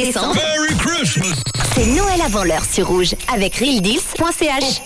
décembre. Merry Christmas. C'est Noël avant l'heure sur Rouge avec realdeals.ch.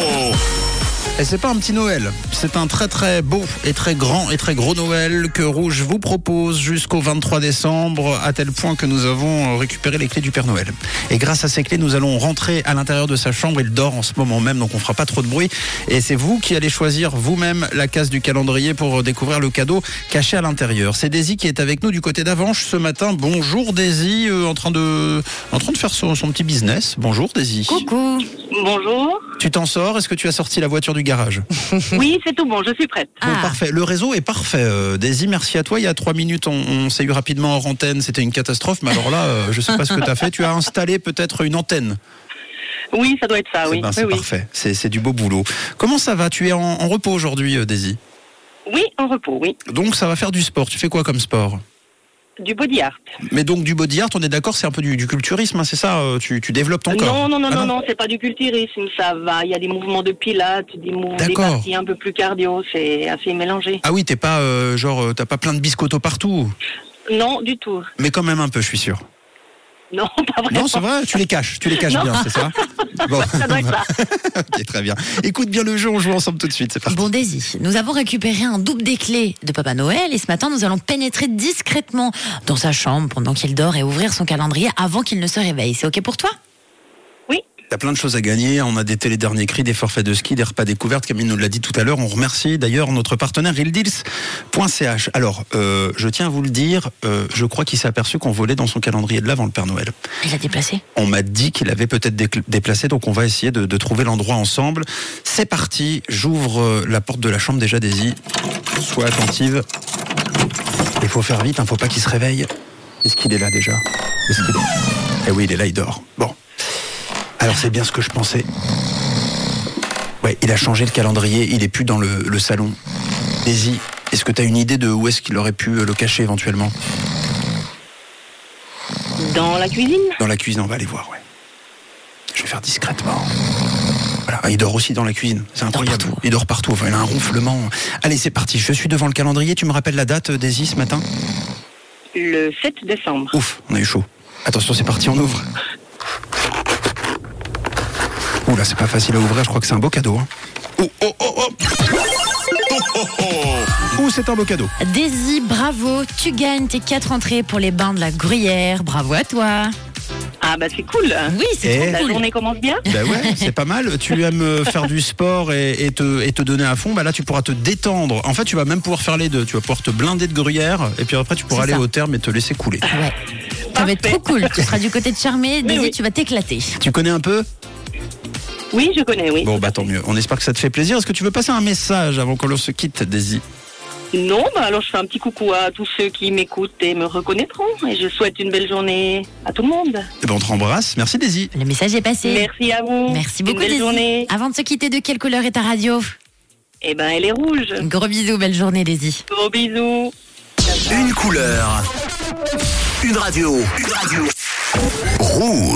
Et c'est pas un petit Noël, c'est un très très beau et très grand et très gros Noël que Rouge vous propose jusqu'au 23 décembre, à tel point que nous avons récupéré les clés du Père Noël. Et grâce à ces clés, nous allons rentrer à l'intérieur de sa chambre. Il dort en ce moment même, donc on fera pas trop de bruit. Et c'est vous qui allez choisir vous-même la case du calendrier pour découvrir le cadeau caché à l'intérieur. C'est Daisy qui est avec nous du côté d'Avanches ce matin. Bonjour Daisy, en train de faire son petit business. Bonjour Daisy. Coucou. Bonjour. Tu t'en sors? Est-ce que tu as sorti la voiture du garage? Oui, c'est tout bon, je suis prête. Bon, parfait. Le réseau est parfait. Daisy, merci à toi. Il y a 3 minutes, on s'est eu rapidement hors antenne. C'était une catastrophe. Mais alors là, je sais pas ce que tu as fait. Tu as installé peut-être une antenne. Oui, ça doit être ça, oui. Ben, c'est oui. parfait. C'est du beau boulot. Comment ça va? Tu es en repos aujourd'hui, Daisy? Oui, en repos, oui. Donc ça va faire du sport. Tu fais quoi comme sport? Du body art. Mais donc du body art, on est d'accord, c'est un peu du culturisme, hein, c'est ça? Tu développes ton corps? Non, c'est pas du culturisme, ça va. Il y a des mouvements de pilates, des parties un peu plus cardio, c'est assez mélangé. Ah oui, t'es pas t'as pas plein de biscottos partout? Non, du tout. Mais quand même un peu, je suis sûr. Non, pas vraiment. Non, c'est vrai, tu les caches bien, c'est ça? Bon. Ça doit être ça. Ok, très bien. Écoute bien le jeu, on joue ensemble tout de suite, c'est parti. Bon Daisy, nous avons récupéré un double des clés de Papa Noël et ce matin nous allons pénétrer discrètement dans sa chambre pendant qu'il dort et ouvrir son calendrier avant qu'il ne se réveille. C'est ok pour toi? Oui. Il y a plein de choses à gagner, on a des télé derniers cris, des forfaits de ski, des repas découvertes, Camille nous l'a dit tout à l'heure. On remercie d'ailleurs notre partenaire realdeals.ch. Alors, je tiens à vous le dire, je crois qu'il s'est aperçu qu'on volait dans son calendrier de l'Avent le Père Noël. Il a déplacé? On m'a dit qu'il avait peut-être déplacé, donc on va essayer de trouver l'endroit ensemble. C'est parti, j'ouvre la porte de la chambre déjà, Daisy. Sois attentive. Il faut faire vite, faut pas qu'il se réveille. Est-ce qu'il est là déjà? Eh oui, il est là, il dort. Bon. Alors c'est bien ce que je pensais. Ouais, il a changé le calendrier, il est plus dans le salon. Daisy, est-ce que tu as une idée de où est-ce qu'il aurait pu le cacher éventuellement? Dans la cuisine? Dans la cuisine, on va aller voir, ouais. Je vais faire discrètement. Voilà, il dort aussi dans la cuisine, c'est incroyable. Il dort partout, enfin, il a un ronflement. Allez, c'est parti, je suis devant le calendrier. Tu me rappelles la date, Daisy, ce matin? Le 7 décembre. Ouf, on a eu chaud. Attention, c'est parti, on ouvre. Ouh là, c'est pas facile à ouvrir, je crois que c'est un beau cadeau. Hein. Oh, c'est un beau cadeau. Daisy, bravo, tu gagnes tes 4 entrées pour les bains de la Gruyère. Bravo à toi. Ah bah c'est cool. Oui, c'est trop La cool. journée commence bien. Bah ouais, c'est pas mal. Tu aimes faire du sport et te donner à fond. Bah là, tu pourras te détendre. En fait, tu vas même pouvoir faire les deux. Tu vas pouvoir te blinder de gruyère et puis après, tu pourras aller au terme et te laisser couler. Ouais. Ça va être trop cool. Tu seras du côté de Charmé. Daisy, oui. tu vas t'éclater. Tu connais un peu? Oui, je connais, oui. Bon, bah tant mieux. On espère que ça te fait plaisir. Est-ce que tu veux passer un message avant qu'on se quitte, Daisy? Non, bah alors je fais un petit coucou à tous ceux qui m'écoutent et me reconnaîtront. Et je souhaite une belle journée à tout le monde. Eh ben, on te rembrasse. Merci, Daisy. Le message est passé. Merci à vous. Merci beaucoup, Une belle Daisy. journée. Avant de se quitter, de quelle couleur est ta radio? Eh ben, elle est rouge. Gros bisous, belle journée, Daisy. Gros bisous. Une couleur. Une radio. Rouge.